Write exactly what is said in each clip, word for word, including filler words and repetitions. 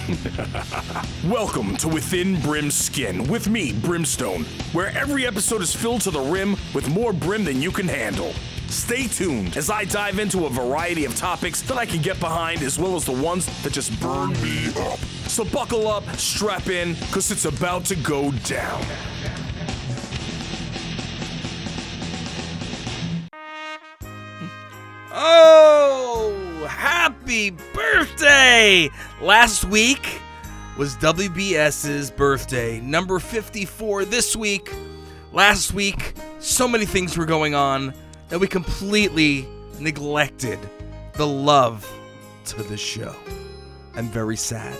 Welcome to Within Brim's Skin with me, Brimstone, where every episode is filled to the rim with more brim than you can handle. Stay tuned as I dive into a variety of topics that I can get behind, as well as the ones that just burn me up. So buckle up, strap in, because it's about to go down. Oh, happy birthday! Last week was W B S's birthday, number fifty-four this week. Last week, so many things were going on that we completely neglected the love to the show. I'm very sad.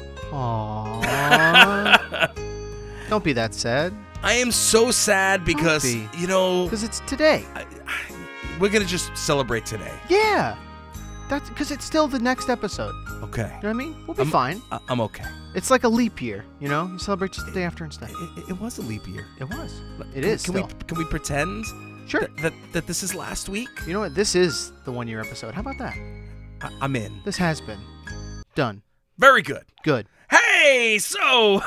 Aww. Don't be that sad. I am so sad because, be. you know, Because it's today. I, I, we're going to just celebrate today. Yeah. That's because it's still the next episode. Okay. You know what I mean? We'll be I'm, fine. I, I'm okay. It's like a leap year, you know? You celebrate just the day after instead. It, it, it was a leap year. It was. It Can- is Can still. we can we pretend Sure. that, that that this is last week? You know what? This is the one-year episode. How about that? I, I'm in. This has been done. Very good. Good. Hey, so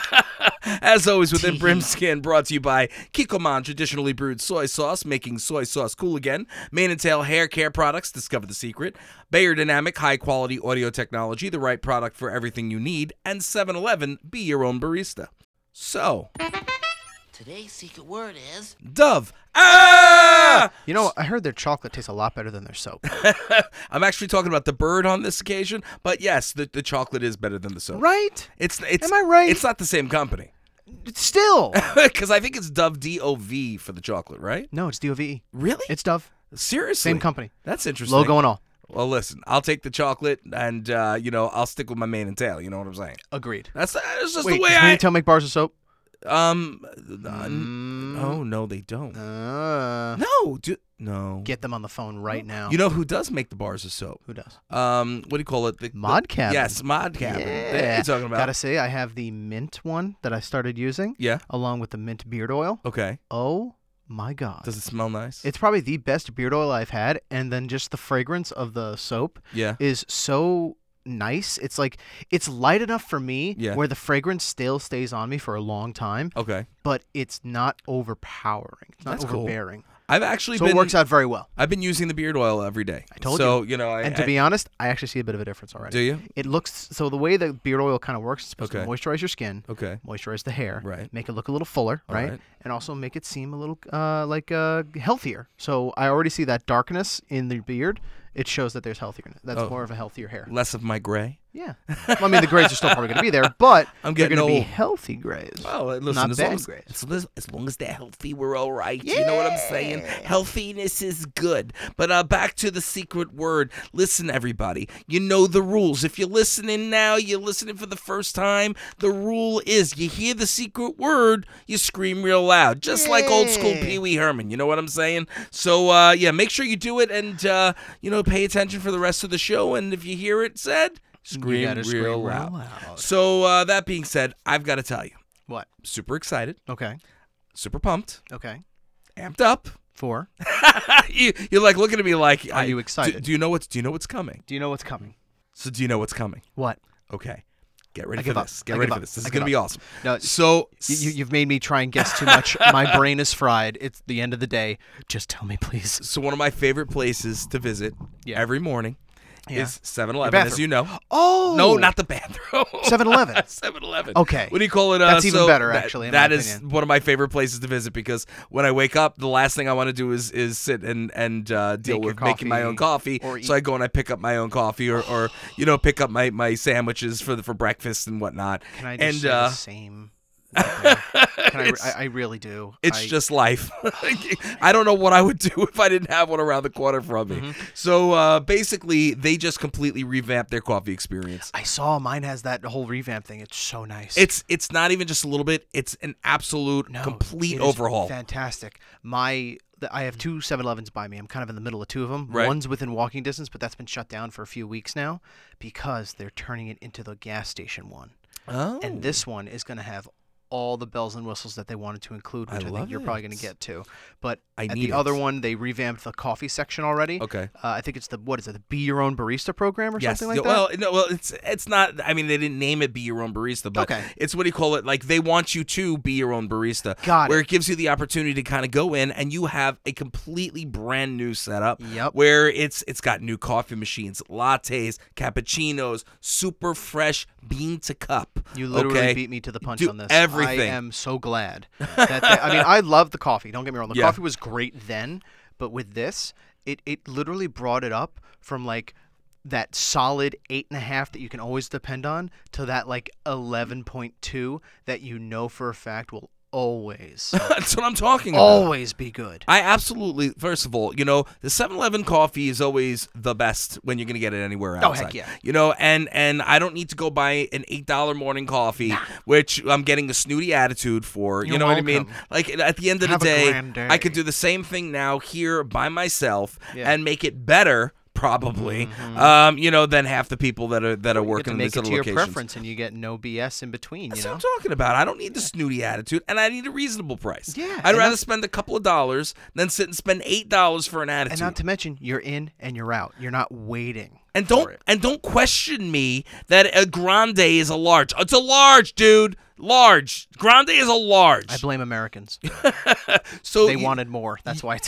as always, within Tee. Brimskin, brought to you by Kikkoman traditionally brewed soy sauce, making soy sauce cool again. Mane and Tail hair care products, discover the secret. Bayer Dynamic, high quality audio technology, the right product for everything you need. And seven eleven, be your own barista. So, Today's secret word is... Dove. Ah! You know, I heard their chocolate tastes a lot better than their soap. I'm actually talking about the bird on this occasion, but yes, the, the chocolate is better than the soap. Right? It's it's. Am I right? It's not the same company. Still. Because I think it's Dove D O V for the chocolate, right? No, it's D O V E. Really? It's Dove. Seriously? Same company. That's interesting. Logo and all. Well, listen, I'll take the chocolate, and uh, you know, I'll stick with my mane and tail. You know what I'm saying? Agreed. That's that's just Wait, the way does I. Mane and Tail make bars of soap? Um. uh, Mm. Oh no, they don't. Uh, no, do, no. Get them on the phone right now. You know who does make the bars of soap? Who does? Um. What do you call it? The, Mod the, Cabin. Yes, Mod Cabin. Yeah. What are you talking about? Gotta say, I have the mint one that I started using, Yeah. along with the mint beard oil. Okay. Oh my god. Does it smell nice? It's probably the best beard oil I've had, and then just the fragrance of the soap yeah. is so nice. It's like, it's light enough for me Yeah. where the fragrance still stays on me for a long time, Okay. but it's not overpowering. It's not That's cool. overbearing. I've actually So been. it works out very well. I've been using the beard oil every day. I told so, you. know, I, And to I- be honest, I actually see a bit of a difference already. do you? It looks, so the way the beard oil kind of works, it's supposed Okay. to moisturize your skin, Okay. moisturize the hair, Right. make it look a little fuller, All right? right. And also make it seem a little uh, like uh, healthier. So I already see that darkness in the beard. It shows that there's healthier. That's Oh. more of a healthier hair. Less of my gray. Yeah. Well, I mean, the grays are still probably going to be there, but I'm they're getting going to be old. healthy grays. Oh, listen, Not as bad long as, grays. as, long as, as long as they're healthy, we're all right. You know what I'm saying? Yeah. Healthiness is good. But uh, back to the secret word. Listen, everybody. You know the rules. If you're listening now, you're listening for the first time, the rule is you hear the secret word, you scream real loud. Just like old school Yeah. Pee Wee Herman. You know what I'm saying? So, uh, yeah, make sure you do it and, uh, you know, pay attention for the rest of the show. And if you hear it said, scream, gotta real, scream real loud. loud. So, uh, that being said, I've got to tell you, What? super excited, Okay. super pumped, Okay. amped up. Four. you, you're like looking at me like, Are I- you do- excited? Do, you know what's Do you know what's coming? Do you know what's coming? So, do you know what's coming? What? Okay, get ready I for give up. this. Get I ready give for up. this. This I is give gonna be up. awesome. No, So, You, you- you've made me try and guess too much. My brain is fried. It's the end of the day. Just tell me, please. so one of my favorite places to visit Yeah. every morning Yeah. is seven eleven, bathroom. as you know. Oh! No, not the bathroom. seven eleven. seven eleven. Okay. What do you call it? Uh, That's even so better, that- actually, in that my is opinion. one of my favorite places to visit because when I wake up, the last thing I want to do is is sit and and uh, deal Make your with making my own coffee. coffee or So eat- I go and I pick up my own coffee, or, or you know, pick up my, my sandwiches for the, for breakfast and whatnot. Can I just and say uh, the same? Can I, it's, I, I really do. it's I, just life. I don't know what I would do if I didn't have one around the corner from me. Mm-hmm. So uh, basically, they just completely revamped their coffee experience. I saw mine has that whole revamp thing. It's so nice. It's it's not even just a little bit. It's an absolute no, complete it is overhaul. Fantastic. My the, I have two seven elevens by me. I'm kind of in the middle of two of them. Right. One's within walking distance, but that's been shut down for a few weeks now because they're turning it into the gas station one. Oh. And this one is going to have all the bells and whistles that they wanted to include, which I I, love think you're probably it. going to get to. But I at need the other it. one, they revamped the coffee section already. Okay. Uh, I think it's the, what is it, the Be Your Own Barista program or Yes. something like well, that? no, well, it's it's not. I mean, they didn't name it "Be Your Own Barista," but Okay. it's what do you call it? Like they want you to be your own barista. Got where it. it gives you the opportunity to kind of go in and you have a completely brand new setup. Yep. Where it's it's got new coffee machines, lattes, cappuccinos, super fresh bean to cup. You literally okay? beat me to the punch Do on this. everything. I am so glad. That they, I mean, I love the coffee. Don't get me wrong. The Yeah. coffee was great then, but with this, it, it literally brought it up from like that solid eight and a half that you can always depend on to that like eleven point two that you know for a fact will always, That's what I'm talking about. always be good. I absolutely, first of all, you know, the seven eleven coffee is always the best when you're going to get it anywhere Oh, outside. heck yeah. You know, and and I don't need to go buy an eight dollar morning coffee, which I'm getting a snooty attitude for. you You're know what I mean? welcome. Like, at the end of Have the a day, grand day. I could do the same thing now here by myself Yeah. and make it better, probably, um, you know, than half the people that are that are You get working to in make these it little to your locations. preference, and you get no B S in between. That's you know. what I'm talking about. I don't need the snooty attitude, and I need a reasonable price. Yeah, I'd and rather that's- spend a couple of dollars than sit and spend eight dollars for an attitude. And not to mention, you're in and you're out. You're not waiting. And for don't it. and don't question me that a grande is a large. It's a large, dude. Large. Grande is a large. I blame Americans. so They you, wanted more. That's why it's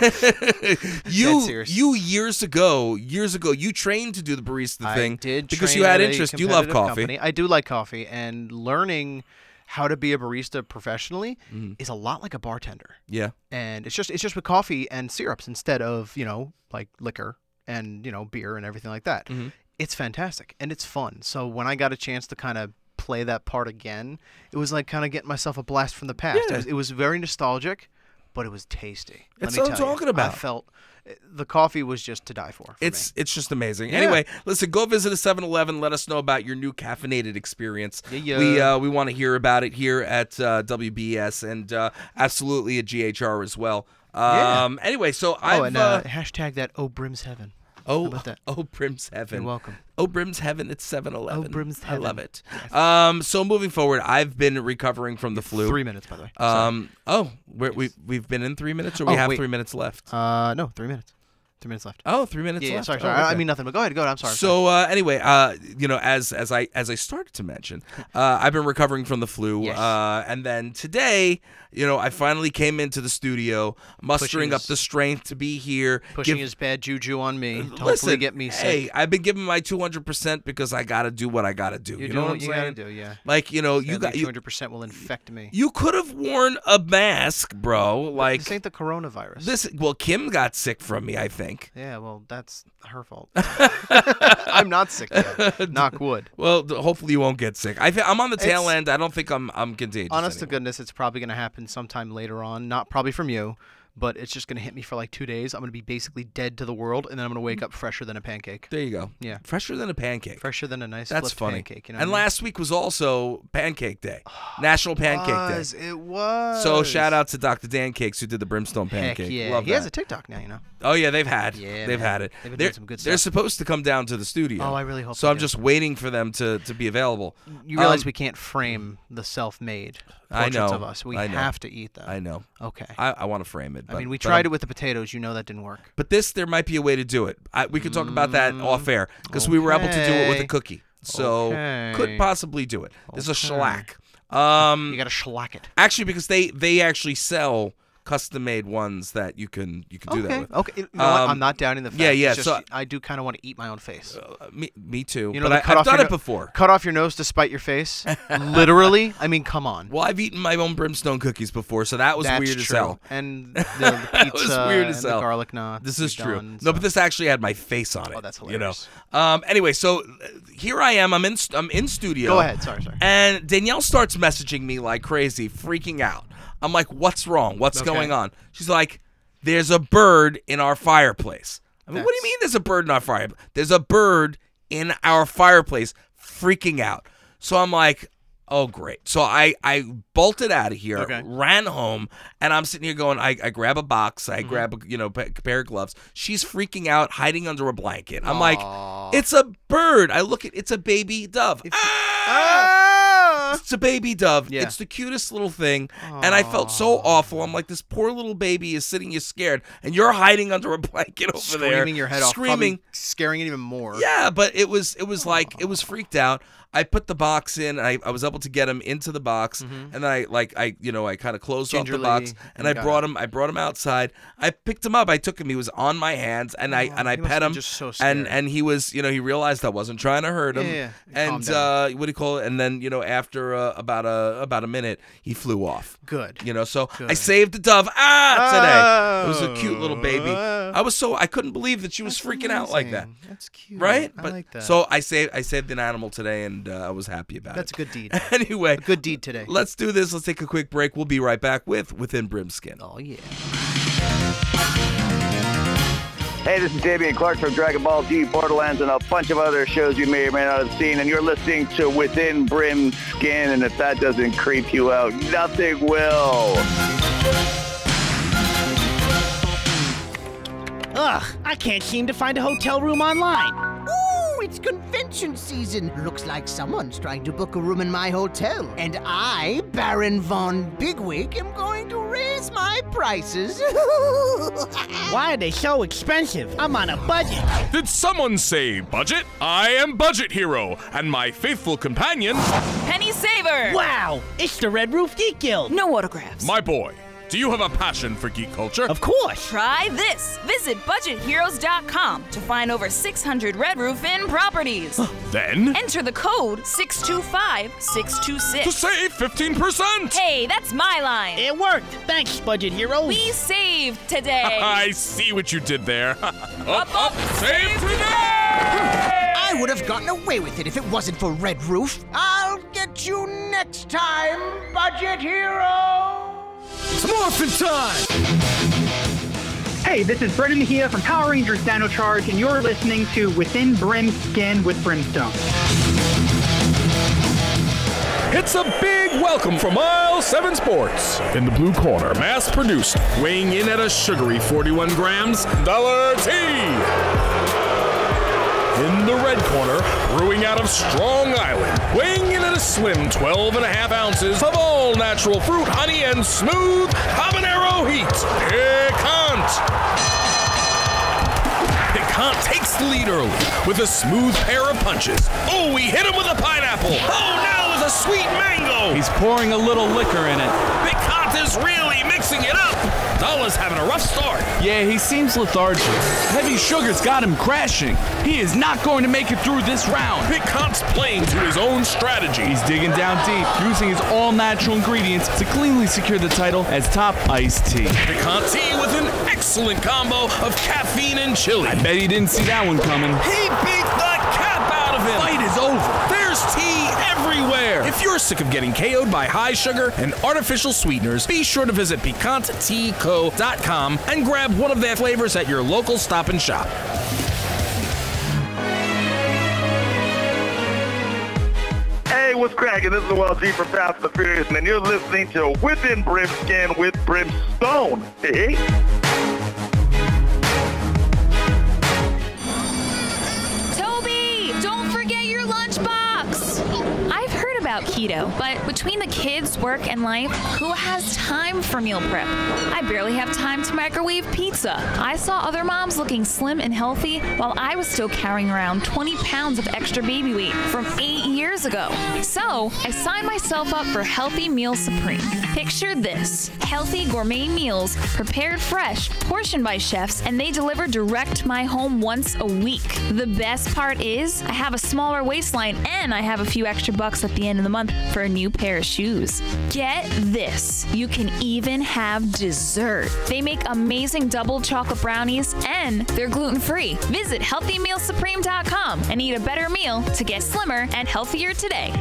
fifty. you Dead serious. you years ago, years ago, you trained to do the barista I thing did because train you had at a interest. You love competitive coffee. company. I do like coffee, and learning how to be a barista professionally Mm-hmm. is a lot like a bartender. Yeah. And it's just it's just with coffee and syrups instead of, you know, like liquor and, you know, beer and everything like that. Mm-hmm. It's fantastic and it's fun. So when I got a chance to kind of play that part again, it was like kind of getting myself a blast from the past. Yeah. It, was, it was very nostalgic, but it was tasty. Let That's me what I'm tell you. talking about. I felt the coffee was just to die for. for It's me. it's just amazing. Yeah. Anyway, listen, go visit a seven eleven. Let us know about your new caffeinated experience. Yeah, yeah. We uh, we want to hear about it here at uh, W B S and uh, absolutely at G H R as well. Yeah. Um, Anyway, so I've Oh, and uh, uh, hashtag that Oh Brim's Heaven. oh about that? oh Brim's Heaven. You're welcome. Oh Brim's Heaven. It's seven eleven. Oh, Brim's I love Heaven. it. Um, so moving forward, I've been recovering from the flu. Three minutes, by the way. Sorry. Um. Oh, we're, we we've been in three minutes, or we Oh, have wait. three minutes left. Uh, no, three minutes. Three minutes left. Oh, three minutes yeah, yeah, left. sorry, Oh, sorry. I- I okay. mean nothing, but go ahead, go ahead. I'm sorry. So uh, anyway, uh, you know, as as I as I started to mention, uh, I've been recovering from the flu, Yes. uh, and then today, you know, I finally came into the studio, mustering Pushing up his- the strength to be here. pushing give- his bad juju on me to Listen, hopefully get me sick. Hey, I've been giving my two hundred percent because I got to do what I got to do. You're you doing know what what I'm you saying? gotta do, yeah. Like, you know, you got two you, hundred percent will infect me. you could have worn a mask, bro. Like This ain't the coronavirus. this. Well, Kim got sick from me, I think. Yeah, well, that's her fault. I'm not sick yet. Knock wood. Well, th- hopefully you won't get sick. I th- I'm on the tail It's- end. I don't think I'm I'm contagious. Honest to anymore. goodness, it's probably going to happen sometime later on. Not probably from you, but it's just going to hit me for like two days. I'm going to be basically dead to the world, and then I'm going to wake up fresher than a pancake. There you go. Yeah. Fresher than a pancake. Fresher than a nice That's flipped funny. pancake. You know and what I mean? last week was also Pancake Day, National Pancake was, Day. It was. So shout out to Doctor Dan Cakes who did the brimstone Heck pancake. yeah. Love he that. has a TikTok now, you know. Oh yeah, they've had. Yeah, they've man. had it. They've been they're, doing some good They're stuff. supposed to come down to the studio. Oh, I really hope So they I'm do. just waiting for them to, to be available. You realize Um, we can't frame the self-made I portraits know, of us. We I know. have to eat them. I know. Okay. I, I want to frame it. I but- mean, we but tried I'm- it with the potatoes. You know that didn't work. But this, there might be a way to do it. I, we could talk about that off air because we were able to do it with a Okay. cookie. So Okay. could possibly do it. This is a Okay. shellac. Um, You got to shellac it. actually, because they they actually sell custom-made ones that you can you can do okay. that with. Okay. You know what? Um, I'm not doubting the fact. yeah, yeah, It's just, so- I do kind of want to eat my own face. Uh, me, me too. You know, but the I, cut I've off your done it no- before. Cut off your nose to spite your face. Literally. I mean, come on. Well, I've eaten my own brimstone cookies before, so that was That's weird as true. hell. And the, the pizza That was weird as and the hell. garlic knots. This is we've true. done, No, so- but this actually had my face on it. Oh, that's You know. hilarious. Um. Anyway, so uh, here I am. I'm in. st- I'm in studio. Go ahead. Sorry, sorry. And Danielle starts messaging me like crazy, freaking out. I'm like, "What's wrong? What's Okay. going on?" She's like, "There's a bird in our fireplace." I mean, what do you That's- mean there's a bird in our fire? There's a bird in our fireplace, freaking out. So I'm like, "Oh, great!" So I I bolted out of here, Okay. ran home, and I'm sitting here going, I, I grab a box, I Mm-hmm. grab a you know pa- pair of gloves. She's freaking out, hiding under a blanket. I'm Aw. like, "It's a bird." I look at it's a baby dove. If- Ah! It's a baby dove. Yeah. It's the cutest little thing. And I felt so awful. I'm like, this poor little baby is sitting you scared, and you're hiding under a blanket over there. Screaming your head off. Screaming. Probably scaring it even more. Yeah, but it was it was like, it was freaked out. I put the box in. I, I was able to get him into the box, mm-hmm. and then I like I you know I kind of closed Gingerly, off the box, and I brought it. him. I brought him outside. I picked him up. I took him. He was on my hands, and I oh, and I pet him. Just so and and he was you know he realized I wasn't trying to hurt him. Yeah, yeah. And uh, what do you call it? And then you know after uh, about a about a minute, he flew off. Good. You know, so Good. I saved the dove. Ah, today oh. it was a cute little baby. I was so I couldn't believe that she was That's freaking amazing. out like that. That's cute. Right? I but, like that. So I saved I saved an animal today, and uh, I was happy about That's it. a good deed. Anyway, a good deed today. Let's do this. Let's take a quick break. We'll be right back with Within Brimskin. Oh yeah. Hey, this is Damian Clark from Dragon Ball Z, Borderlands, and a bunch of other shows you may or may not have seen, and you're listening to Within Brimskin, and if that doesn't creep you out, nothing will. Ugh, I can't seem to find a hotel room online. Ooh, it's convention season. Looks like someone's trying to book a room in my hotel. And I, Baron Von Bigwig, am going to raise my prices. Why are they so expensive? I'm on a budget. Did someone say budget? I am Budget Hero, and my faithful companion, Penny Saver! Wow, it's the Red Roof Geek Guild. No autographs. my boy. Do you have a passion for geek culture? Of course. Try this. Visit budget heroes dot com to find over six hundred Red Roof Inn properties. Then, Enter the code six two five six two to six. save fifteen percent! Hey, that's my line. It worked. Thanks, Budget Heroes. We saved today. I see what you did there. Up, up, save today! I would have gotten away with it if it wasn't for Red Roof. I'll get you next time, Budget Hero! Morphin' time! Hey, this is Brendan Mejia from Power Rangers Dino Charge, and you're listening to Within Brimskin with Brimstone. It's a big welcome from Aisle seven Sports. In the blue corner, mass-produced, weighing in at a sugary forty-one grams, Dollar T. In the red corner, brewing out of Strong Island, weighing in at a slim twelve and a half ounces of all natural fruit, honey, and smooth habanero heat. Picant. Picant takes the lead early with a smooth pair of punches. Oh, we hit him with a pineapple. Oh, now with a sweet mango. He's pouring a little liquor in it. Picant is really mixing it up. Dulla's having a rough start. Yeah, he seems lethargic. Heavy sugar's got him crashing. He is not going to make it through this round. Picant's playing to his own strategy. He's digging down deep, using his all-natural ingredients to cleanly secure the title as top iced tea. Picant tea with an excellent combo of caffeine and chili. I bet he didn't see that one coming. He beat the cap out of him. Fight is over. There's tea everywhere. If you're sick of getting K O'd by high sugar and artificial sweeteners, be sure to visit picant tea co dot com and grab one of their flavors at your local Stop and Shop. Hey, what's cracking? This is Will G from Fast and the Furious, and you're listening to Within Brimskin with Brimstone. Hey. Toby, don't forget your lunchbox. I've heard about keto, but between the kids, work, and life, who has time for meal prep? I barely have time to microwave pizza. I saw other moms looking slim and healthy while I was still carrying around twenty pounds of extra baby weight from eight years ago. So I signed myself up for Healthy Meal Supreme. Picture this: healthy gourmet meals prepared fresh, portioned by chefs, and they deliver direct to my home once a week. The best part is I have a smaller waistline and I have a few extra bucks at the end of the month for a new pair of shoes. Get this, you can even have dessert. They make amazing double chocolate brownies and they're gluten-free. Visit healthy meal supreme dot com and eat a better meal to get slimmer and healthier today.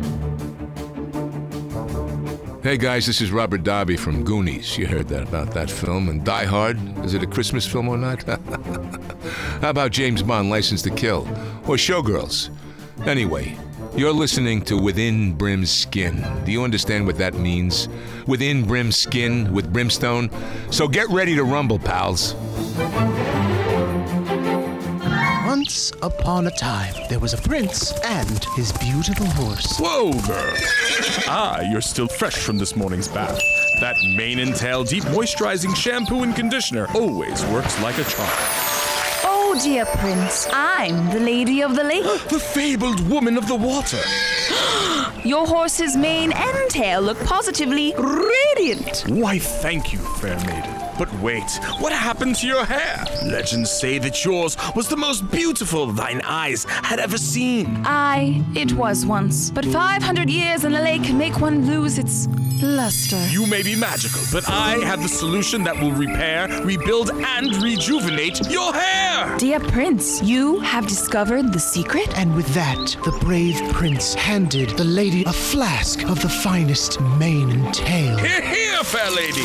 Hey guys, this is Robert Darby from Goonies. You heard that about that film. And Die Hard, is it a Christmas film or not? How about James Bond, License to Kill? Or Showgirls? Anyway, you're listening to Within Brimskin. Do you understand what that means? Within Brimskin with Brimstone? So get ready to rumble, pals. Once upon a time, there was a prince and his beautiful horse. Whoa, girl. Ah, you're still fresh from this morning's bath. That mane and tail deep moisturizing shampoo and conditioner always works like a charm. Oh, dear Prince, I'm the Lady of the Lake. The fabled woman of the water. Your horse's mane and tail look positively radiant. Why, thank you, fair maiden. But wait, what happened to your hair? Legends say that yours was the most beautiful thine eyes had ever seen. Aye, it was once. But five hundred years in a lake can make one lose its luster. You may be magical, but I have the solution that will repair, rebuild, and rejuvenate your hair! Dear Prince, you have discovered the secret? And with that, the brave prince handed the lady a flask of the finest mane and tail. Here, here, fair lady!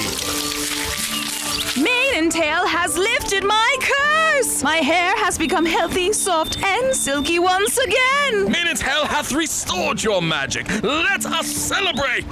Mane and tail has lifted my curse! My hair has become healthy, soft, and silky once again! Mane and tail hath restored your magic! Let us celebrate!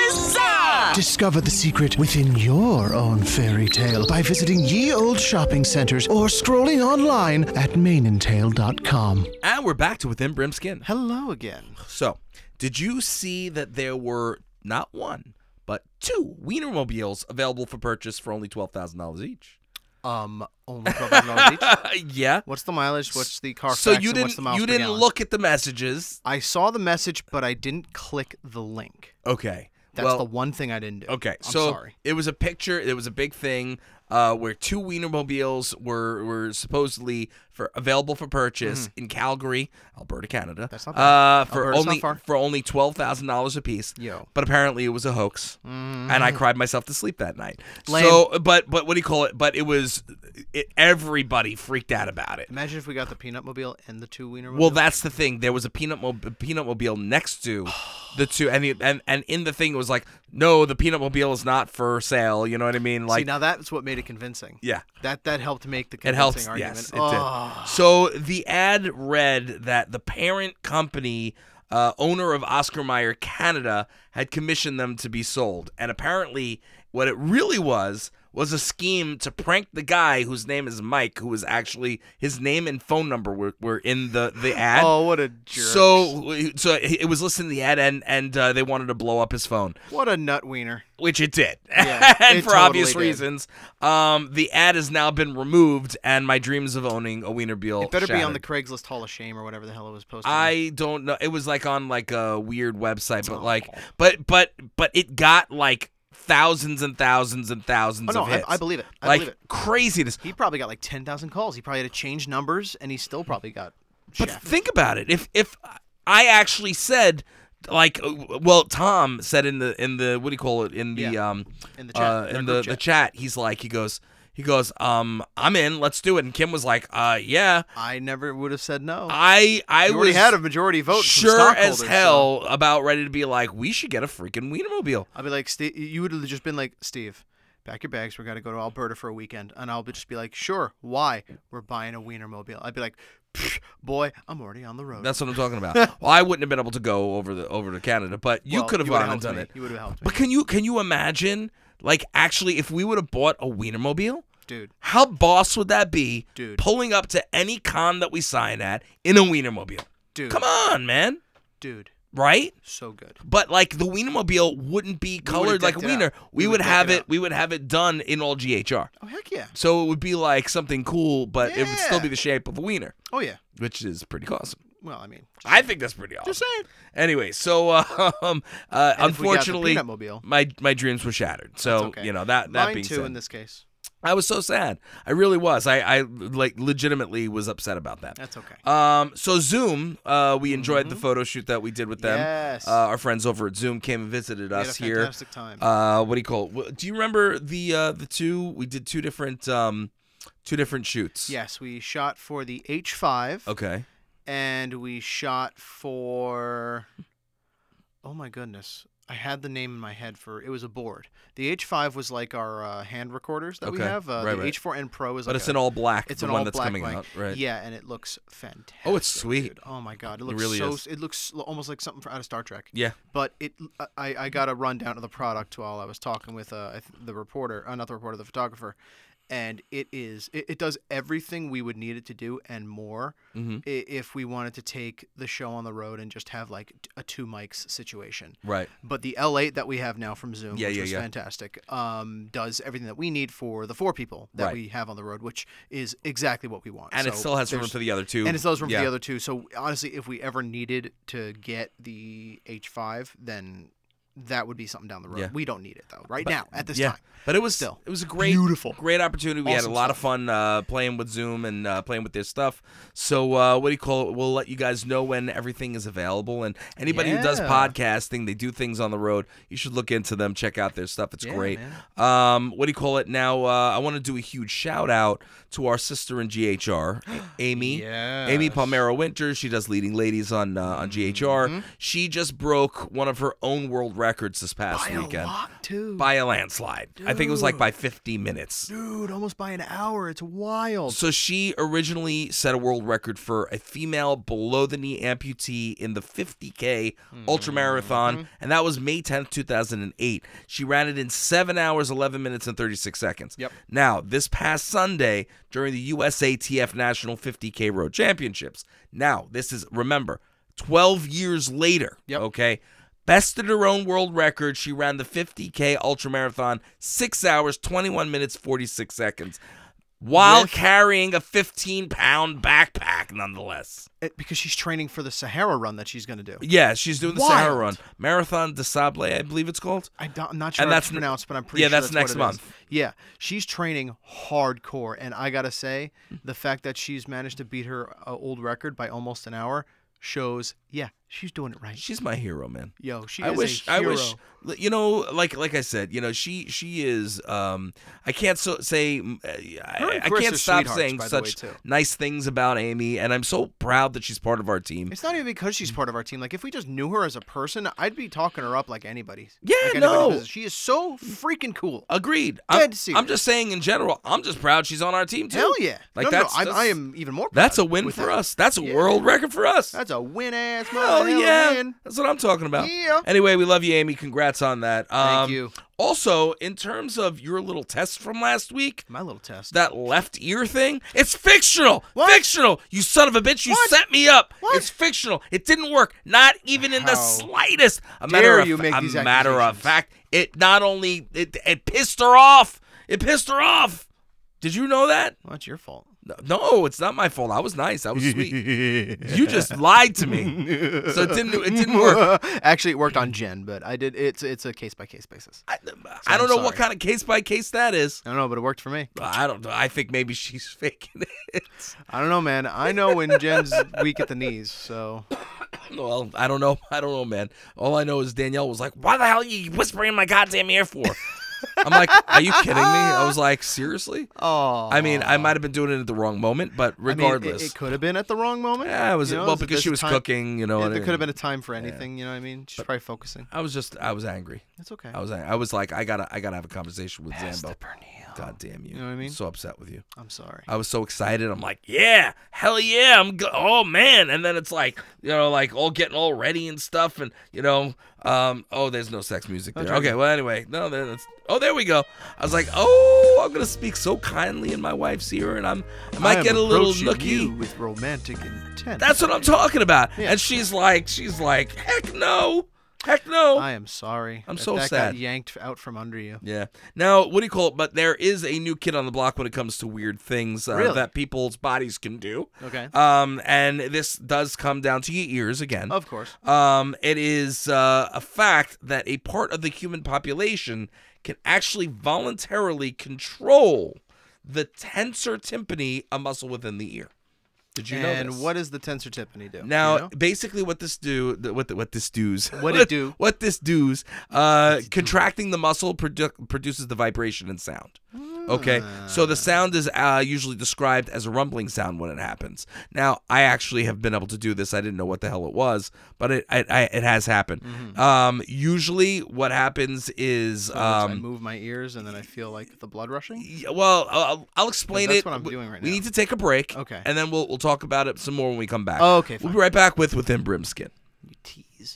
Huzzah! Discover the secret within your own fairy tale by visiting ye old shopping centers or scrolling online at mane and tail dot com. And we're back to Within Brim Skin. Hello again. So, did you see that there were not one, but two Wienermobiles available for purchase for only twelve thousand dollars each? Um, only twelve thousand dollars each? Yeah. What's the mileage? What's the car So facts, you and didn't what's the miles you per didn't gallon? look at the messages. I saw the message, but I didn't click the link. Okay. That's well, the one thing I didn't do. Okay, I'm so sorry. it was a picture. It was a big thing uh, where two Wienermobiles were were supposedly for available for purchase in Calgary, Alberta, Canada. That's not uh, bad. for Alberta's not only far. for only twelve thousand dollars a piece. Yo. But apparently it was a hoax, and I cried myself to sleep that night. Lame. So, but but what do you call it? But it was it, everybody freaked out about it. Imagine if we got the Peanut Mobile and the two Wiener Well, that's the thing. There was a peanut mo- peanut mobile next to the two, and the, and and in the thing it was like, no, the peanut mobile is not for sale. You know what I mean? Like, See, now that's what made it convincing. yeah, That that helped make the it convincing helps. argument. Yes, it oh. did. So the ad read that the parent company, uh, owner of Oscar Mayer Canada, had commissioned them to be sold, and apparently, what it really was was a scheme to prank the guy whose name is Mike, who was actually his name and phone number were, were in the, the ad. Oh, what a jerk. So so it was listed in the ad, and and uh, they wanted to blow up his phone, What a nut wiener. which it did, Yeah, and it for obvious totally did. reasons. Um, the ad has now been removed, and my dreams of owning a Wienermobile It better be on the shattered. Craigslist Hall of Shame or whatever the hell it was posted. I don't know. It was like on like a weird website, but like, Oh. but but but it got like thousands and thousands and thousands Oh, no, of I- hits. I believe it. I like believe it. craziness. He probably got like ten thousand calls. He probably had to change numbers, and he still probably got But shafted. think about it. If if I actually said, like, uh, well, Tom said in the in the what do you call it in the Yeah. um In the chat, uh, in our in group the the chat, he's like he goes he goes um I'm in, let's do it. And Kim was like, uh yeah. I never would have said no. I I you was already had a majority vote. from sure stockholders, as so- hell about ready to be like, we should get a freaking Wienermobile. I'd be like, Steve, you would have just been like, Steve, pack your bags. We're gonna go to Alberta for a weekend, and I'll be just be like, sure. Why? We're buying a Wienermobile. I'd be like, "Pfft, boy, I'm already on the road. That's what I'm talking about. Well, I wouldn't have been able to go over the over to Canada, but you Well, could have you would've gone and helped done me. it. You would have helped me. But can you can you imagine, like, actually, if we would have bought a Wienermobile? Dude. How boss would that be? Dude. Pulling up to any con that we sign at in a Wienermobile. Dude. Come on, man. Dude. Right? So good. But like the Wienermobile wouldn't be colored like a decked it out. wiener. We We would've would decked have it it. out. We would have it done in all G H R. Oh heck yeah. So it would be like something cool, but it would still Yeah. be the shape of a wiener, Oh yeah. which is pretty awesome. Well, I mean, I think that's pretty awesome. just saying. Anyway, so uh, um, uh, And if we got the unfortunately, Peanut Mobile. my my dreams were shattered. So That's okay. you know that that Mine being too said, in this case. I was so sad. I really was. I, I like legitimately was upset about that. That's okay. Um, so Zoom, uh, we enjoyed the photo shoot that we did with them. Yes. Uh, our friends over at Zoom came and visited We had us a here. fantastic time. Uh, what do you call it? Wh- Do you remember the uh, the two? We did two different um, two different shoots. Yes, we shot for the H five. Okay. And we shot for. Oh my goodness. I had the name in my head for it was a board. The H five was like our uh, hand recorders that we Okay. have. Uh, Right, the right. H four N Pro is But like it's a- in all black, It's the an one all that's black coming mic. out, right. Yeah, and it looks fantastic. Oh, it's sweet. dude. Oh my god, it It looks really so. is. It looks l- almost like something out of Star Trek. Yeah. But it, I, I got a rundown of the product while I was talking with uh, I th- the reporter, uh, not the reporter, the photographer. and it is it, it does everything we would need it to do and more. Mm-hmm. i- if we wanted to take the show on the road and just have like t- a two mics situation. Right. But the L eight that we have now from Zoom, Yeah, which yeah, was yeah. fantastic, um, does everything that we need for the four people that Right. we have on the road, which is exactly what we want. And it So still has room there's- for the other two. And it still has room Yeah. for the other two. So honestly, if we ever needed to get the H five, then that would be something down the road. Yeah. We don't need it though, right But- now at this yeah. time. But it was Still, it was a great, beautiful, great opportunity. We Awesome had a lot stuff. of fun uh, playing with Zoom and uh, playing with their stuff. So uh, what do you call it? We'll let you guys know when everything is available. And anybody who does Yeah. podcasting, they do things on the road. You should look into them. Check out their stuff. It's Yeah, great. man. Um, what do you call it? Now uh, I want to do a huge shout out to our sister in G H R, Amy. Amy Yes. Palmero Winters. She does Leading Ladies on uh, on G H R. Mm-hmm. She just broke one of her own world records this past By a weekend. lot, too. By a landslide. I think it was like Dude. by fifty minutes. Dude, almost by an hour. It's wild. So she originally set a world record for a female below the knee amputee in the fifty K ultra marathon, and that was May tenth, two thousand eight. She ran it in seven hours, eleven minutes, and thirty-six seconds. Yep. Now, this past Sunday during the U S A T F National fifty K Road Championships. Now, this is, remember, twelve years later. Yep. Okay. Bested her own world record. She ran the fifty K ultramarathon six hours, twenty-one minutes, forty-six seconds, while With- carrying a fifteen pound backpack, nonetheless. It- because she's training for the Sahara run that she's going to do. Yeah, she's doing the Wild. Sahara run. Marathon des Sables, I believe it's called. I don't, I'm not sure And how that's it's n- pronounced, but I'm pretty yeah, sure that's that's, next what it is. month. Yeah, she's training hardcore, and I gotta say, the fact that she's managed to beat her uh, old record by almost an hour shows, yeah, she's doing it right. She's my hero, man. Yo, she I is wish, a I hero. wish, you know, like like I said, you know, she she is. Um, I can't so say, uh, I, and I Chris can't are stop sweethearts, saying by the way, such too. nice things about Amy, and I'm so proud that she's part of our team. It's not even because she's part of our team. Like, if we just knew her as a person, I'd be talking her up like anybody. Yeah, like anybody no. business. She is so freaking cool. Agreed. Dead I'm, serious. I'm just saying in general. I'm just proud she's on our team too. Hell yeah. Like No, no, that's, I, that's I am even more proud That's a win with for that. us. That's a Yeah. world record for us. That's a win-ass Hell mother yeah. win. That's what I'm talking about. Yeah. Anyway, we love you, Amy. Congrats on that. Thank Um, you. Also, in terms of your little test from last week, My little test. that left ear thing, it's fictional. What? Fictional. You son of a bitch. You What? set me up. What? It's fictional. It didn't work. Not even in the How slightest. A dare matter of, you make a these matter of accusations. fact, it not only it, it pissed her off. It pissed her off. Did you know that? Well, that's your fault. No, no, it's not my fault. I was nice. I was sweet. You just lied to me. So it didn't. It didn't work. Actually, it worked on Jen, but I did. It's it's a case by case basis. I, I don't I'm know what sorry. kind of case by case that is. I don't know, but it worked for me. I don't know. I think maybe she's faking it. I don't know, man. I know when Jen's weak at the knees, so Well, I don't know. I don't know, man. All I know is Danielle was like, "Why the hell are you whispering in my goddamn ear for?" I'm like, "Are you kidding me?" I was like, "Seriously?" oh. I mean, I might have been doing it at the wrong moment, but I mean, it- regardless, it, could have been at the wrong moment. yeah, it was you know, well it's- because she there's was time- cooking. You know, Yeah, and there it- could have been a time for anything. You know what I mean? She's probably focusing. I was just, I was angry. That's okay. I was, I was like, I gotta, I gotta have a conversation with Pass Zambo. the Pernille. God damn you! You know what I mean? I'm so upset with you. I'm sorry. I was so excited. I'm like, yeah, hell yeah, I'm go- oh man. And then it's like, you know, like all getting all ready and stuff, and you know, um, oh, there's no sex music there. Okay. Okay, well, anyway, no, there- that's, oh, there we go. I was like, oh, I'm gonna speak so kindly in my wife's ear, and I'm, I might am get a little approaching nookie. you with romantic intent. That's what I'm talking about. Yeah. And she's like, she's like, heck no, heck no. I am sorry. I'm that so that sad. Got yanked out from under you. Yeah. Now, what do you call it? But there is a new kid on the block when it comes to weird things uh, Really? that people's bodies can do. Okay. Um, and this does come down to your ears again. Of course. Um, it is uh, a fact that a part of the human population can actually voluntarily control the tensor tympani, a muscle within the ear. Did you know And this? what does the tensor tympani do? Now, You know? basically, what this do, th- what the, what this does, What it do? what this does, uh, contracting the muscle produ- produces the vibration and sound. Okay, so the sound is uh, usually described as a rumbling sound when it happens. Now, I actually have been able to do this. I didn't know what the hell it was, but it it, I, it has happened. Mm-hmm. Um, usually, what happens is, So I um, move my ears and then I feel like the blood rushing. yeah, well, I'll, I'll explain That's it. what I'm We- doing right We now. need to take a break. Okay. and then we'll we'll talk about it some more when we come back. Oh, okay, We'll fine. be right back with Within Brimskin. You tease.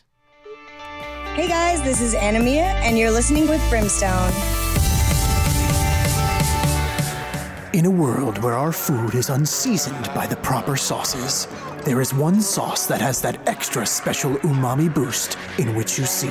Hey guys, this is Anamia, and you're listening with Brimstone. In a world where our food is unseasoned by the proper sauces, there is one sauce that has that extra special umami boost in which you seek.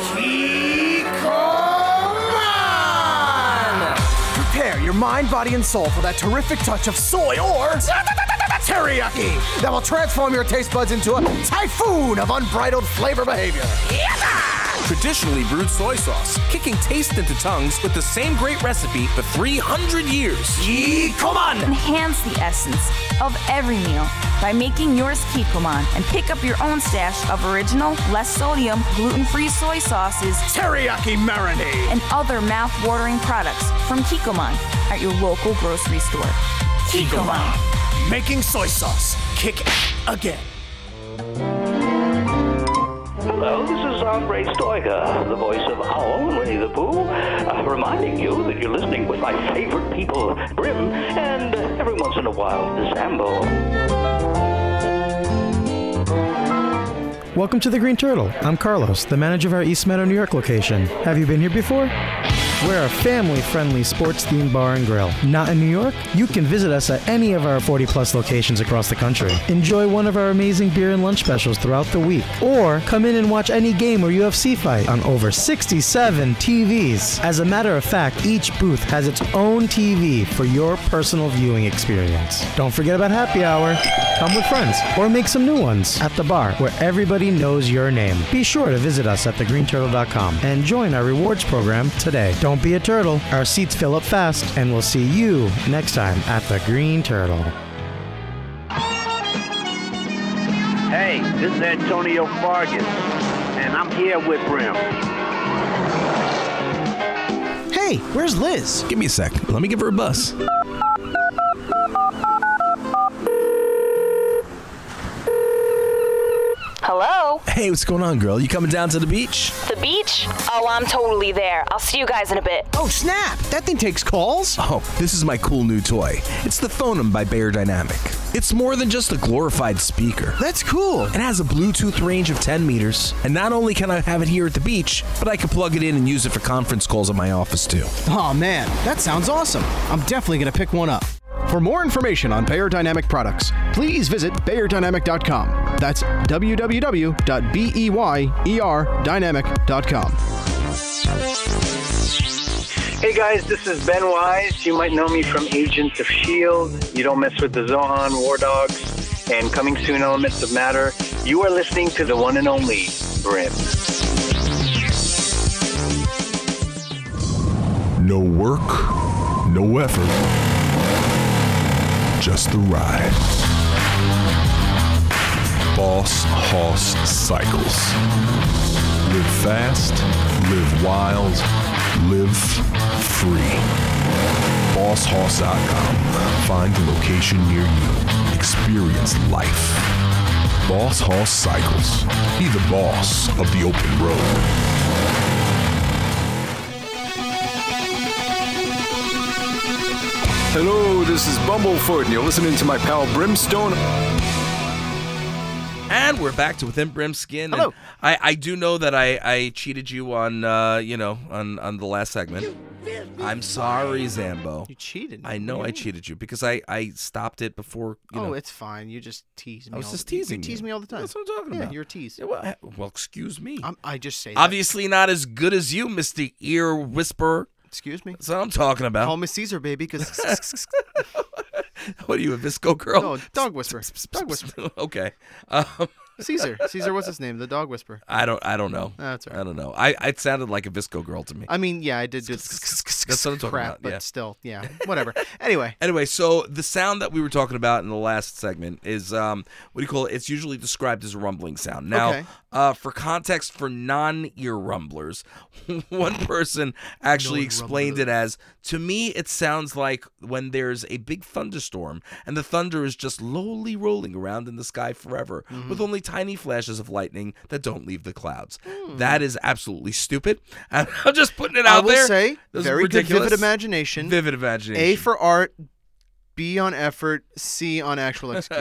Prepare your mind, body, and soul for that terrific touch of soy or teriyaki that will transform your taste buds into a typhoon of unbridled flavor behavior. Traditionally brewed soy sauce, kicking taste into tongues with the same great recipe for three hundred years. Kikkoman! Enhance the essence of every meal by making yours Kikkoman and pick up your own stash of original, less sodium, gluten-free soy sauces, teriyaki marinade, and other mouth-watering products from Kikkoman at your local grocery store. Kikkoman. Making soy sauce kick again. Hello, this is Andre Stoica, the voice of Owl and Winnie the Pooh, uh, reminding you that you're listening with my favorite people, Brim, and uh, every once in a while, Zambo. Welcome to the Green Turtle. I'm Carlos, the manager of our East Meadow, New York location. Have you been here before? We're a family-friendly sports-themed bar and grill. Not in New York? You can visit us at any of our forty-plus locations across the country. Enjoy one of our amazing beer and lunch specials throughout the week. Or come in and watch any game or U F C fight on over sixty-seven T Vs. As a matter of fact, each booth has its own T V for your personal viewing experience. Don't forget about happy hour. Come with friends or make some new ones at the bar where everybody knows your name. Be sure to visit us at the green turtle dot com and join our rewards program today. Don't be a turtle. Our seats fill up fast, and we'll see you next time at the Green Turtle. Hey, this is Antonio Vargas, and I'm here with Brim. Hey, where's Liz? Give me a sec. Let me give her a buzz. Hello? Hey, what's going on, girl? You coming down to the beach? The beach? Oh, I'm totally there. I'll see you guys in a bit. Oh, snap! That thing takes calls? Oh, this is my cool new toy. It's the Phonem by Beyerdynamic. It's more than just a glorified speaker. That's cool. It has a Bluetooth range of ten meters, and not only can I have it here at the beach, but I can plug it in and use it for conference calls at my office, too. Oh, man, that sounds awesome. I'm definitely going to pick one up. For more information on Beyerdynamic products, please visit beyerdynamic dot com. That's w w w dot beyer dynamic dot com. Hey guys, this is Ben Wise. You might know me from Agents of S H I E L D, You Don't Mess with the Zohan, War Dogs, and coming soon, Elements of Matter. You are listening to the one and only Brim. No work, no effort. Just the ride. Boss Hoss Cycles. Live fast, live wild, live free. boss hoss dot com. Find the location near you. Experience life. Boss Hoss Cycles. Be the boss of the open road. Hello, this is Bumblefoot, and you're listening to my pal Brimstone. And we're back to Within Brim's Skin. Hello. I, I do know that I, I cheated you on, uh, you know, on, on the last segment. I'm sorry, Zambo. You cheated. I know I cheated you because I, I stopped it before, you oh, know. it's fine. You just tease me. I was all just the, teasing You tease you. me all the time. That's what I'm talking yeah, about. You're a tease. Yeah, well, well, excuse me. I'm, I just say that. Obviously not as good as you, Mister Ear Whisperer. Excuse me? That's what I'm talking about. Call me Caesar, baby, because... What are you, a Visco girl? No, dog whisperer. Dog whisperer. Okay. Um, Caesar. Caesar, what's his name? The dog whisperer. I don't I don't know. That's all right. I don't know. I It sounded like a Visco girl to me. I mean, yeah, I did do That's what I'm talking crap, about. but yeah. still, yeah, whatever. Anyway. Anyway, so the sound that we were talking about in the last segment is, um, what do you call it? It's usually described as a rumbling sound. Now, Okay. uh, for context for non-ear rumblers, one person actually explained it as, to me, it sounds like when there's a big thunderstorm and the thunder is just lowly rolling around in the sky forever Mhm. with only tiny flashes of lightning that don't leave the clouds. Hmm. That is absolutely stupid. And I'm just putting it I out will there. say, Those very are good ridiculous. vivid imagination. Vivid imagination. A for art, B on effort, C on actual execution.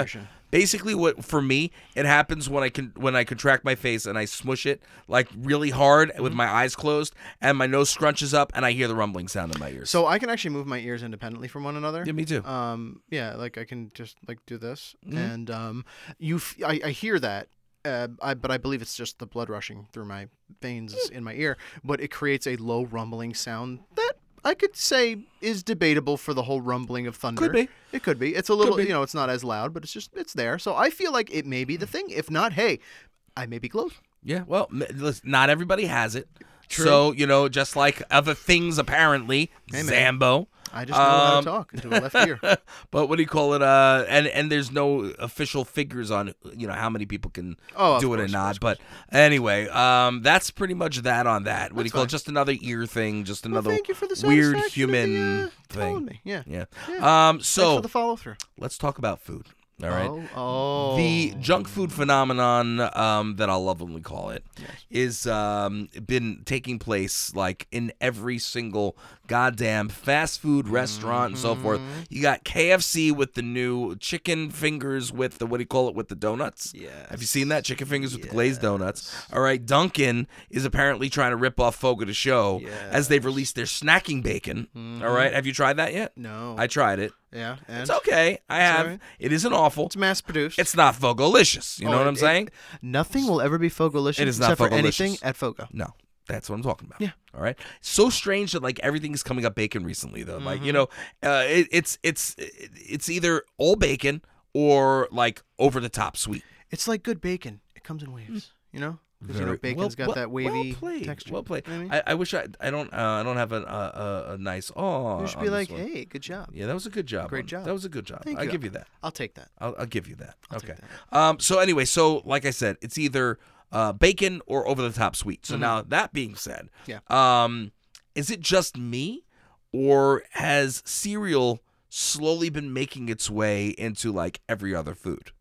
Basically, what for me, it happens when I can when I contract my face and I smush it like really hard Mm-hmm. with my eyes closed and my nose scrunches up and I hear the rumbling sound in my ears. So I can actually move my ears independently from one another. Yeah, me too. Um, yeah, like I can just like do this, Mhm. and um, you, f- I, I hear that. Uh, I, but I believe it's just the blood rushing through my veins in my ear. But it creates a low rumbling sound that I could say is debatable for the whole rumbling of thunder. Could be. It could be. It's a little, be. you know, it's not as loud, but it's just, it's there. So I feel like it may be the thing. If not, hey, I may be close. Yeah, well, m- listen, not everybody has it. True. So, you know, just like other things, apparently, Hey, man. Zambo. I just know how Um, to talk into a left ear. But what do you call it? Uh, and and there's no official figures on, you know, how many people can Oh, of do it course, or of not. But anyway, um, that's pretty much that on that. What do you That's call it? fine. Just another ear thing. Just Well, another thank you for the weird satisfaction of human the, uh, thing. telling me. Yeah. Yeah. Yeah. Um. Thanks So for the follow through. let's talk about food. All right. Oh, oh. The junk food phenomenon, um, that I'll lovingly call it, is um, been taking place like in every single goddamn fast food restaurant and so forth. You got K F C with the new chicken fingers with the, what do you call it, with the donuts? Yeah. Have you seen that? Chicken fingers with the glazed donuts. All right. Dunkin' is apparently trying to rip off Fogo de Chaux as they've released their snacking bacon. All right. Have you tried that yet? No. I tried it. Yeah, and? It's okay. I It's have. alright. It isn't awful. It's mass produced. It's not Fogolicious. You know Oh, what I'm it- saying? it- nothing will ever be Fogolicious It is not except for Fogolicious. anything at Fogo. No, that's what I'm talking about. Yeah. All right. So strange that like everything's coming up bacon recently though. Like you Mhm. know, uh, it, it's it's it's either all bacon or like over the top sweet. It's like good bacon. It comes in waves. You know, because you know Very- bacon's well- got well- that wavy well played, texture. Well played. You know what I mean? I, I wish I I don't uh, I don't have a a, a nice oh. You should on be this like, one. hey, good job. Yeah, that was a good job. Great on- job. That was a good job. Thank I'll you. give you that. I'll take that. I'll, I'll give you that. I'll okay. take Um. So anyway, so like I said, it's either uh, bacon or over the top sweet. So Mhm. now that being said, Yeah. Um, is it just me, or has cereal slowly been making its way into like every other food?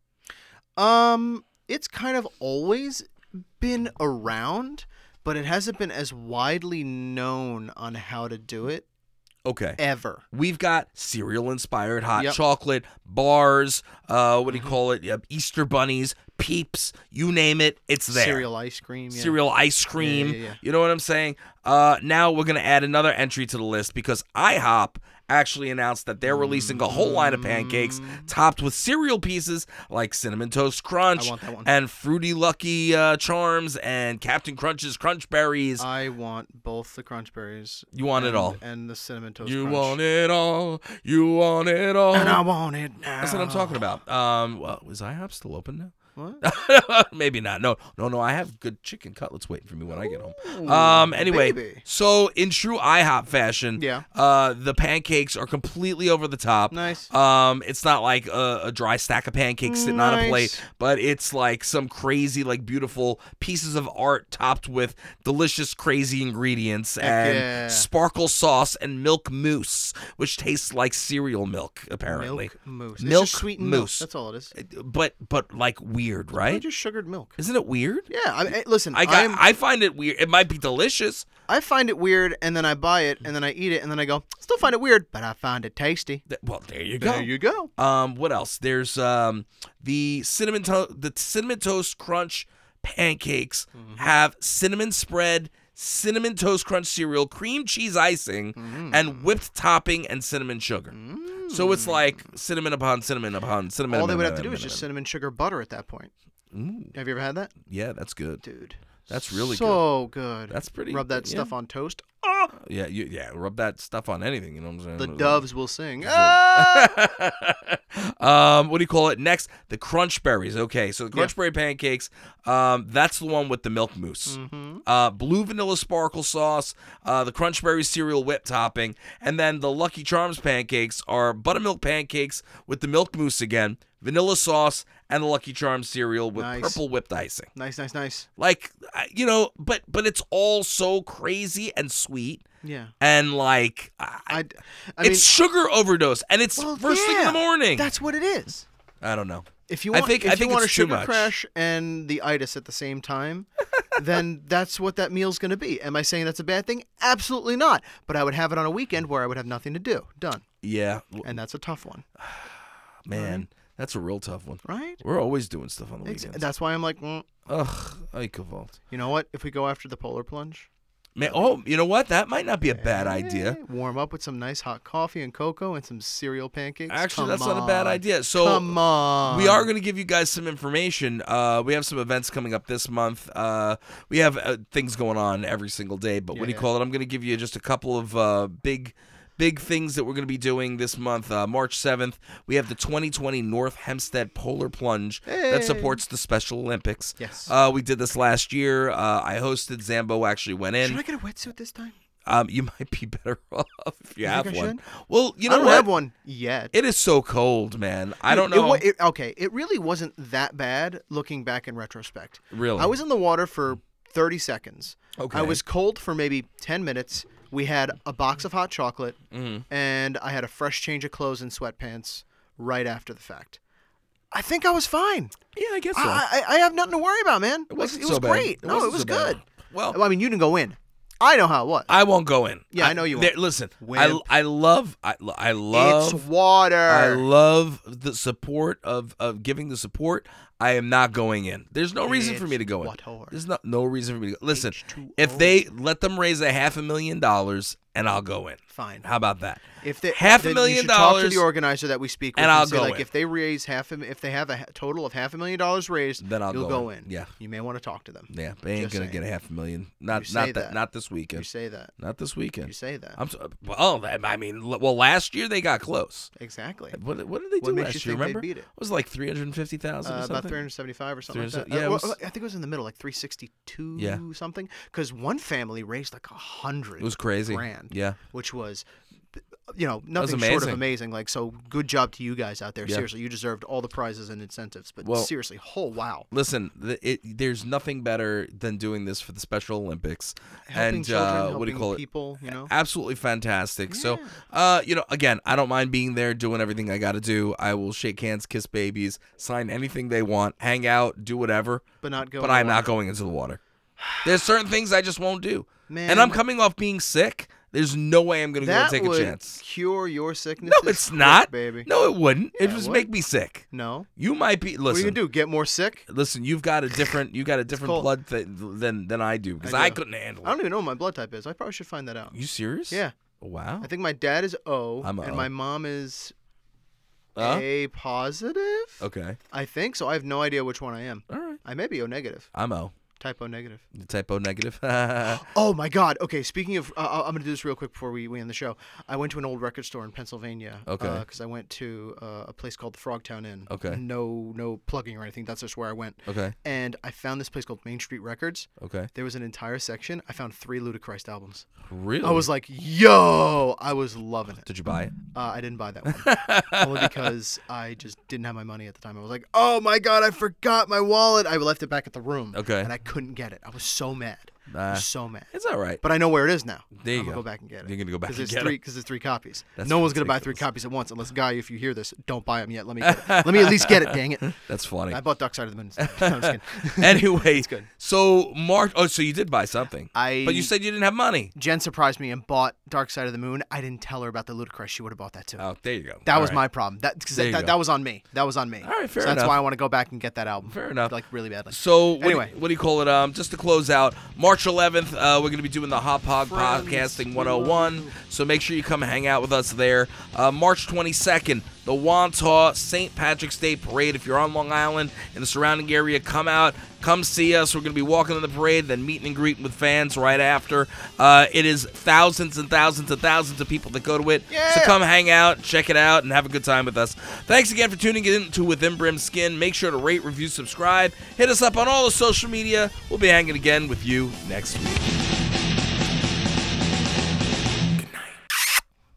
Um, it's kind of always been around, but it hasn't been as widely known on how to do it. Okay. Ever. We've got cereal-inspired hot Yep. chocolate, bars, uh, what do you call it? Yep, Easter bunnies, Peeps, you name it, it's there. Cereal ice cream. Yeah. Cereal ice cream. Yeah, yeah, yeah. You know what I'm saying? Uh, now we're going to add another entry to the list because IHOP actually announced that they're releasing a whole line of pancakes topped with cereal pieces like Cinnamon Toast Crunch I want that one. and Fruity Lucky uh, Charms and Captain Crunch's Crunch Berries. I want both the Crunch Berries. You want it and- all. And the Cinnamon Toast You Crunch. want it all. You want it all. And I want it now. That's what I'm talking about. Um, well, is IHOP still open now? What? Maybe not. No, no, no. I have good chicken cutlets waiting for me when I get home. Ooh, Um. Anyway, baby. so in true IHOP fashion, Yeah. Uh, the pancakes are completely over the top. Nice. Um, it's not like a, a dry stack of pancakes sitting on a Nice. plate, but it's like some crazy, like beautiful pieces of art topped with delicious, crazy ingredients and yeah. sparkle sauce and milk mousse, which tastes like cereal milk. Apparently, Milk mousse. It's Milk just sweetened milk. mousse. That's all it is. But but like weird, Probably right? just sugared milk. Isn't it weird? Yeah. I mean, listen. I got. I'm- I find it weird. It might be delicious. I find it weird, and then I buy it, and then I eat it, and then I go, still find it weird, but I find it tasty. Th- Well, there you go. There you go. Um, what else? There's um the cinnamon to- the cinnamon toast crunch pancakes Mm-hmm. have cinnamon spread, cinnamon toast crunch cereal, cream cheese icing, Mm. and whipped topping and cinnamon sugar. So it's like cinnamon upon cinnamon upon cinnamon. All they would have upon to do is just cinnamon, sugar, butter at that point. Ooh. Have you ever had that? Yeah, that's good, dude. That's really good. so good. That's pretty. Rub that yeah. stuff on toast. Yeah, you, yeah. Rub that stuff on anything. You know what I'm saying? The Like- doves will sing. Ah! um, what do you call it? Next, the crunch berries. Okay, so the Yeah. crunch berry pancakes. Um, that's the one with the milk mousse. Mm-hmm. Uh, blue vanilla sparkle sauce. Uh, the crunch berry cereal whip topping, and then the Lucky Charms pancakes are buttermilk pancakes with the milk mousse again, vanilla sauce, and the Lucky Charms cereal with Nice. purple whipped icing. Nice, nice, nice. Like, I- you know, but but it's all so crazy and sweet. Yeah. And like, I, I, I it's mean, sugar overdose, and it's well, first thing in yeah, the morning. That's what it is. I don't know. If you I want, think- if I think you want it's a too sugar much. crash and the itis at the same time, then that's what that meal's going to be. Am I saying that's a bad thing? Absolutely not. But I would have it on a weekend where I would have nothing to do. Done. Yeah, And that's a tough one. man, That's a real tough one. Right? We're always doing stuff on the Ex- weekends. That's why I'm like, mm. Ugh, Eichenwald. You know what? If we go after the polar plunge, Man, oh, you know what? That might not be a bad idea. warm up with some nice hot coffee and cocoa and some cereal pancakes. Actually, Come that's not a bad on. idea. So Come on. we are going to give you guys some information. Uh, we have some events coming up this month. Uh, we have uh, things going on every single day, but Yeah, what do you yeah. call it? I'm going to give you just a couple of uh, big big things that we're going to be doing this month. Uh, March seventh, we have the twenty twenty North Hempstead Polar Plunge Hey. that supports the Special Olympics. Yes. Uh, we did this last year. Uh, I hosted. Zambo actually went in. Should I get a wetsuit this time? Um, you might be better off if you, You have think I one. should? Well, you know I don't what? have one yet. It is so cold, man. I Dude, don't know. It, wa- it, okay, it really wasn't that bad looking back in retrospect. Really? I was in the water for thirty seconds. Okay. I was cold for maybe ten minutes. We had a box of hot chocolate, Mhm. and I had a fresh change of clothes and sweatpants right after the fact. I think I was fine. Yeah, I guess so. I, I, I have nothing to worry about, man. It wasn't it was so bad. great. It no, wasn't it was so bad. good. Well, I mean, you didn't go in. I know how it was. I won't go in. Yeah, I know you won't. there- Listen, I, Wimp. I love I, I love It's water. I love the support of, of giving the support. I am not going in. There's no reason for me to go in. water. There's no no reason for me to go. Listen, if they let them raise a half a million dollars and I'll go in. Fine. How about that? If they half a then million you should talk to dollars the organizer that we speak with and I'll say, go like in. if they raise half a, if they have a ha- total of half a million dollars raised, Then I'll you'll go go in. in. Yeah. You may want to talk to them. Yeah, they ain't Just gonna saying. get a half a million. Not You say not that, that. not this weekend. You say that. Not this weekend. You say that. I'm so, well. that- I mean, l- well, last year they got close. Exactly. What, what did they What do makes last you year? think they Remember? beat it? was like three hundred fifty thousand. Uh, or about something? three hundred seventy-five or something like that. Yeah, it Uh, was, well, I think it was in the middle, like three sixty-two Yeah. something. Because one family raised like a hundred. It was crazy. Grand. Yeah. Which was, you know, was nothing short of amazing. amazing. Like, so good job to you guys out there. Yeah. Seriously, you deserved all the prizes and incentives. But Well- seriously, oh wow. Listen, th- it, there's nothing better than doing this for the Special Olympics. Helping and children, uh, what do you helping call it? people, you know? Absolutely fantastic. So, uh, you know, again, I don't mind being there, doing everything I got to do. I will shake hands, kiss babies, sign anything they want, hang out, do whatever. But not go But in the I'm not water. going into the water. There's certain things I just won't do. Man. And I'm coming off being sick. There's no way I'm going to go That take would a chance. cure your sickness. No, it's not. baby. No, it wouldn't. Yeah, it it just would. make me sick. No. You might be. Listen. What are you gonna do? Get more sick? Listen, you've got a different. You got a different cold. blood th- than than I do because I I, do. couldn't handle I it. don't even know what my blood type is. I probably should find that out. You serious? Yeah. Wow. I think my dad is O, I'm a and O. my mom is Uh? A positive. Okay. I think so. I have no idea which one I am. All right. I may be O negative. I'm O. Type O negative. The typo negative. Oh my God. Okay. Speaking of, uh, I'm gonna do this real quick before we, we end the show. I went to an old record store in Pennsylvania. Okay. Because I went to uh, a place called the Frogtown Inn. Okay. No, no plugging or anything. That's just where I went. Okay. And I found this place called Main Street Records. Okay. There was an entire section. I found three Ludacris albums. Really? I was like, yo, I was loving it. Did you buy it? Uh, I didn't buy that one. Only because I just didn't have my money at the time. I was like, oh my God, I forgot my wallet. I left it back at the room. Okay. And I couldn't get it. I was so mad. I Nah. was so mad. It's all right. But I know where it is now. There you I'm go. gonna go back and get it. You're gonna go back and there's get three, it. Because there's three copies. That's no one's gonna buy three ridiculous. copies at once, unless Guy, if you hear this, don't buy them yet. Let me get it. let me at least get it. Dang it. That's funny. I bought Dark Side of the Moon. No, I'm just kidding. Anyway, it's good. so March. Oh, so you did buy something. I. But you said you didn't have money. Jen surprised me and bought Dark Side of the Moon. I didn't tell her about the Ludacris. She would have bought that too. Oh, there you go. That All was right. my problem. That cause There that, you that, go. that was on me. That was on me. All right, fair so that's enough. why I want to go back and get that album. Fair enough. Like really badly. So what anyway, do you, what do you call it? Um, just to close out, March eleventh, uh, we're going to be doing the Hot Pod Podcasting one oh one. So make sure you come hang out with us there. Uh, March twenty-second, the Wantagh Saint Patrick's Day Parade. If you're on Long Island in the surrounding area, come out. Come see us. We're going to be walking in the parade, then meeting and greeting with fans right after. Uh, it is thousands and thousands and thousands of people that go to it. Yeah. So come hang out, check it out, and have a good time with us. Thanks again for tuning in to Within Brim Skin. Make sure to rate, review, subscribe. Hit us up on all the social media. We'll be hanging again with you next week.